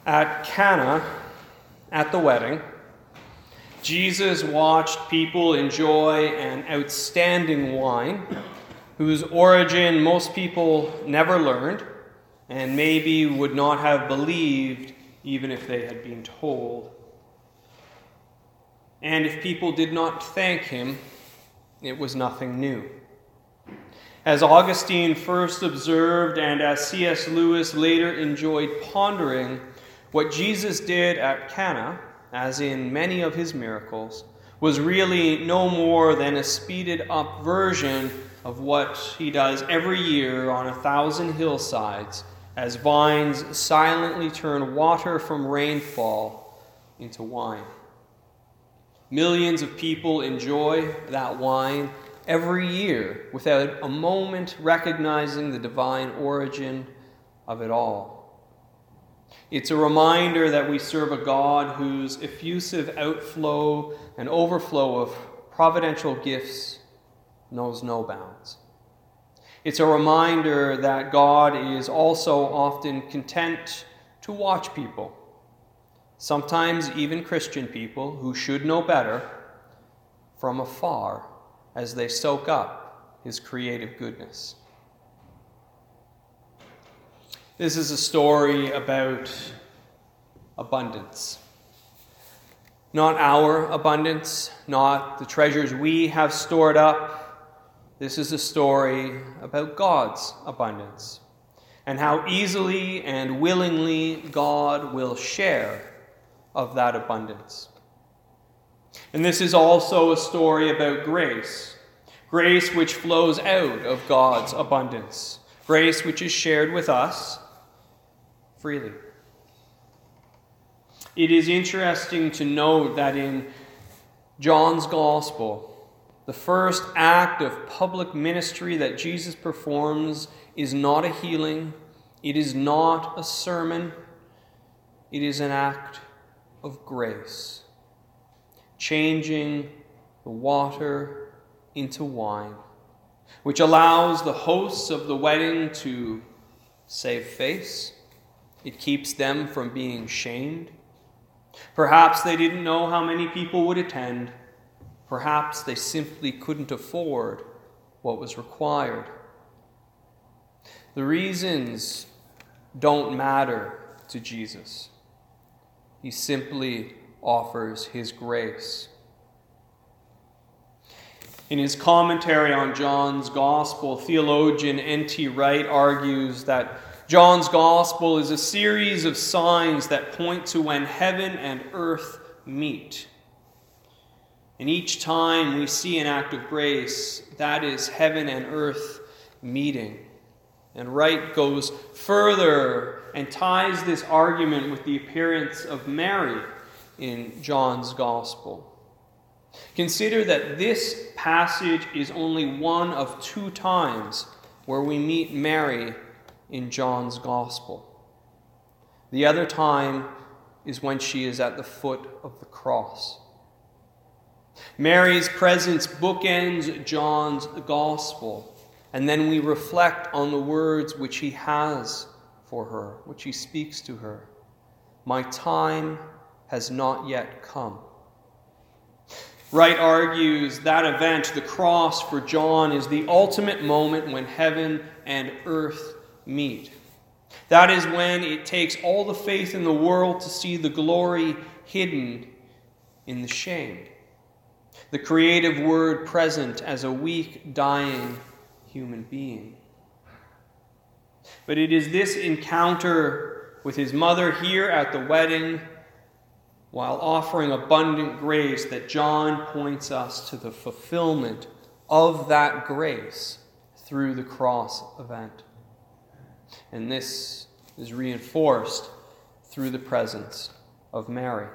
At Cana, at the wedding, Jesus watched people enjoy an outstanding wine whose origin most people never learned and maybe would not have believed even if they had been told. And if people did not thank him, it was nothing new. As Augustine first observed and as C.S. Lewis later enjoyed pondering, what Jesus did at Cana, as in many of his miracles, was really no more than a speeded up version of what he does every year on 1,000 hillsides as vines silently turn water from rainfall into wine. Millions of people enjoy that wine every year without a moment recognizing the divine origin of it all. It's a reminder that we serve a God whose effusive outflow and overflow of providential gifts knows no bounds. It's a reminder that God is also often content to watch people, sometimes even Christian people who should know better, from afar as they soak up his creative goodness. This is a story about abundance. Not our abundance, not the treasures we have stored up. This is a story about God's abundance and how easily and willingly God will share of that abundance. And this is also a story about grace. Grace which flows out of God's abundance. Grace which is shared with us freely. It is interesting to note that in John's Gospel, the first act of public ministry that Jesus performs is not a healing, it is not a sermon, it is an act of grace, changing the water into wine, which allows the hosts of the wedding to save face. It keeps them from being shamed. Perhaps they didn't know how many people would attend. Perhaps they simply couldn't afford what was required. The reasons don't matter to Jesus. He simply offers his grace. In his commentary on John's Gospel, theologian N.T. Wright argues that John's Gospel is a series of signs that point to when heaven and earth meet. And each time we see an act of grace, that is heaven and earth meeting. And Wright goes further and ties this argument with the appearance of Mary in John's Gospel. Consider that this passage is only one of 2 times where we meet Mary in John's Gospel. The other time is when she is at the foot of the cross. Mary's presence bookends John's Gospel, and then we reflect on the words which he has for her, which he speaks to her. My time has not yet come. Wright argues that event, the cross for John, is the ultimate moment when heaven and earth meet. That is when it takes all the faith in the world to see the glory hidden in the shame. The creative word present as a weak, dying human being. But it is this encounter with his mother here at the wedding, while offering abundant grace, that John points us to the fulfillment of that grace through the cross event. And this is reinforced through the presence of Mary.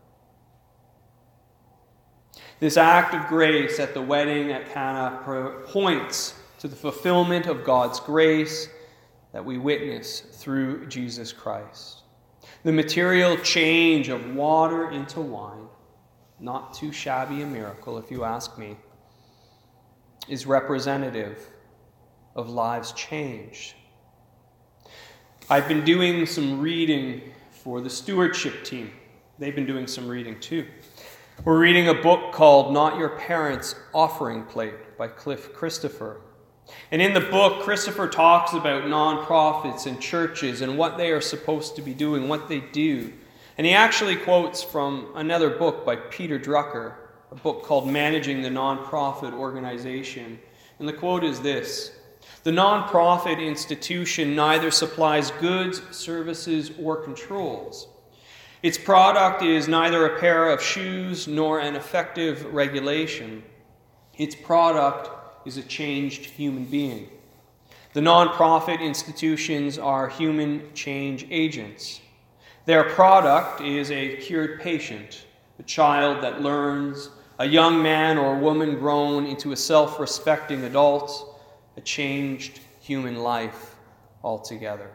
This act of grace at the wedding at Cana points to the fulfillment of God's grace that we witness through Jesus Christ. The material change of water into wine, not too shabby a miracle if you ask me, is representative of lives changed. I've been doing some reading for the stewardship team. They've been doing some reading too. We're reading a book called Not Your Parents' Offering Plate by Cliff Christopher. And in the book, Christopher talks about nonprofits and churches and what they are supposed to be doing, what they do. And he actually quotes from another book by Peter Drucker, a book called Managing the Nonprofit Organization. And the quote is this: "The nonprofit institution neither supplies goods, services, or controls. Its product is neither a pair of shoes nor an effective regulation. Its product is a changed human being. The nonprofit institutions are human change agents. Their product is a cured patient, a child that learns, a young man or woman grown into a self-respecting adult, a changed human life altogether."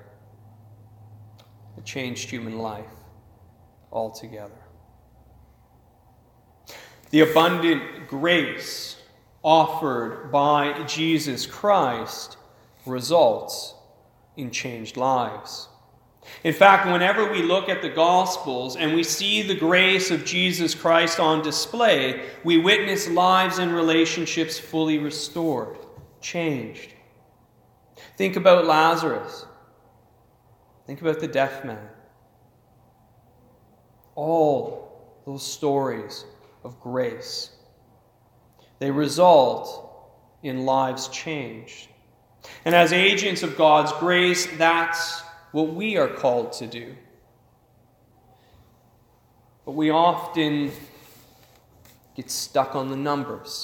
A changed human life altogether. The abundant grace offered by Jesus Christ results in changed lives. In fact, whenever we look at the Gospels and we see the grace of Jesus Christ on display, we witness lives and relationships fully restored, changed. Think about Lazarus. Think about the deaf man. All those stories of grace. They result in lives changed. And as agents of God's grace, that's what we are called to do. But we often get stuck on the numbers.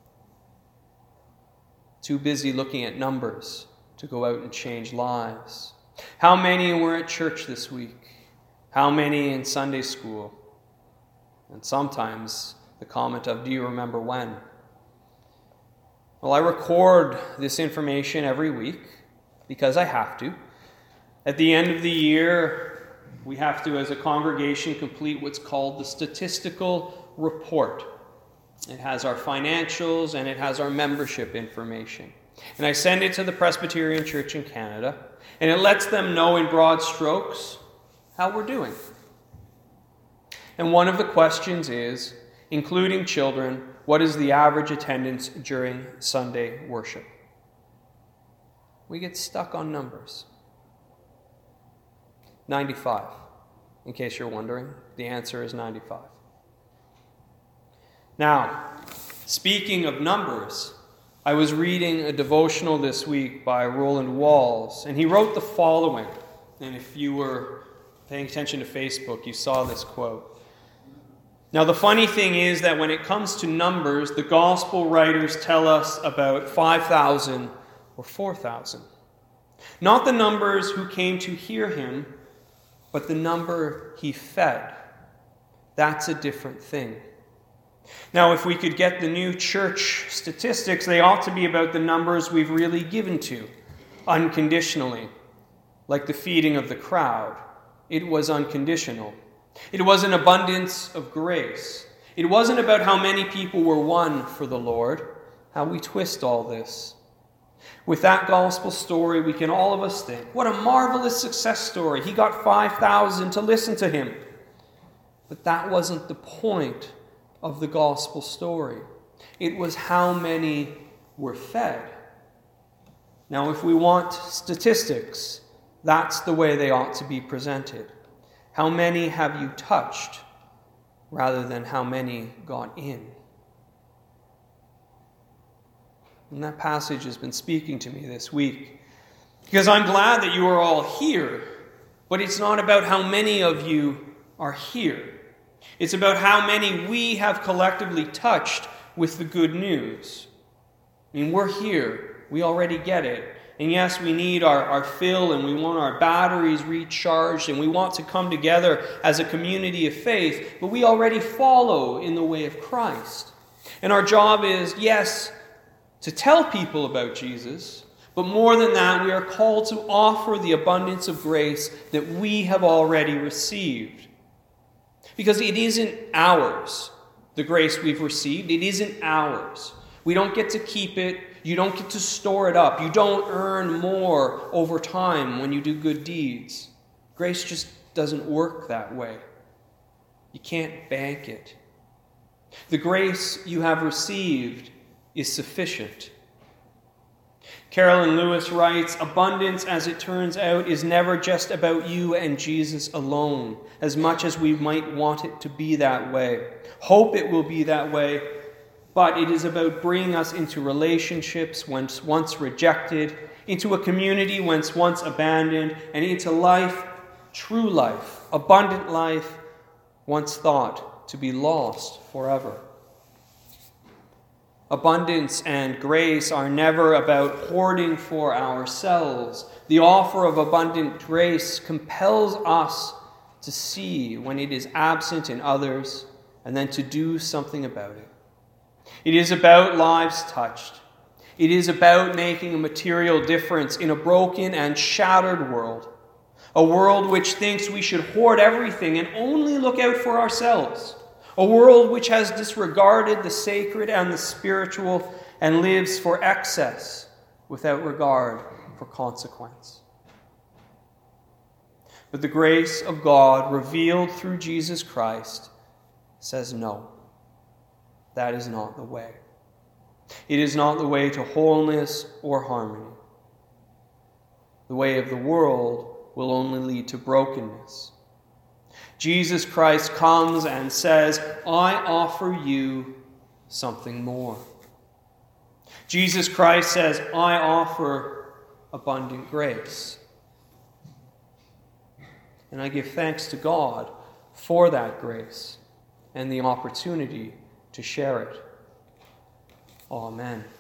Too busy looking at numbers to go out and change lives. How many were at church this week? How many in Sunday school? And sometimes the comment of, "Do you remember when?" Well, I record this information every week because I have to. At the end of the year, we have to, as a congregation, complete what's called the statistical report. It has our financials and it has our membership information. And I send it to the Presbyterian Church in Canada, and it lets them know in broad strokes how we're doing. And one of the questions is, including children, what is the average attendance during Sunday worship? We get stuck on numbers. 95. In case you're wondering, the answer is 95. Now, speaking of numbers, I was reading a devotional this week by Roland Walls, and he wrote the following. And if you were paying attention to Facebook, you saw this quote. Now, the funny thing is that when it comes to numbers, the gospel writers tell us about 5,000 or 4,000. Not the numbers who came to hear him, but the number he fed. That's a different thing. Now, if we could get the new church statistics, they ought to be about the numbers we've really given to, unconditionally, like the feeding of the crowd. It was unconditional. It was an abundance of grace. It wasn't about how many people were won for the Lord, how we twist all this. With that gospel story, we can all of us think, what a marvelous success story. He got 5,000 to listen to him. But that wasn't the point of the gospel story. It was how many were fed. Now, if we want statistics, that's the way they ought to be presented. How many have you touched, rather than how many got in? And that passage has been speaking to me this week, because I'm glad that you are all here, but it's not about how many of you are here. It's about how many we have collectively touched with the good news. I mean, we're here. We already get it. And yes, we need our fill, and we want our batteries recharged, and we want to come together as a community of faith, but we already follow in the way of Christ. And our job is, yes, to tell people about Jesus, but more than that, we are called to offer the abundance of grace that we have already received. Because it isn't ours, the grace we've received. It isn't ours. We don't get to keep it. You don't get to store it up. You don't earn more over time when you do good deeds. Grace just doesn't work that way. You can't bank it. The grace you have received is sufficient. Carolyn Lewis writes, abundance, as it turns out, is never just about you and Jesus alone, as much as we might want it to be that way. Hope it will be that way, but it is about bringing us into relationships once rejected, into a community once abandoned, and into life, true life, abundant life, once thought to be lost forever. Abundance and grace are never about hoarding for ourselves. The offer of abundant grace compels us to see when it is absent in others and then to do something about it. It is about lives touched. It is about making a material difference in a broken and shattered world, a world which thinks we should hoard everything and only look out for ourselves. A world which has disregarded the sacred and the spiritual and lives for excess without regard for consequence. But the grace of God revealed through Jesus Christ says no. That is not the way. It is not the way to wholeness or harmony. The way of the world will only lead to brokenness. Jesus Christ comes and says, I offer you something more. Jesus Christ says, I offer abundant grace. And I give thanks to God for that grace and the opportunity to share it. Amen.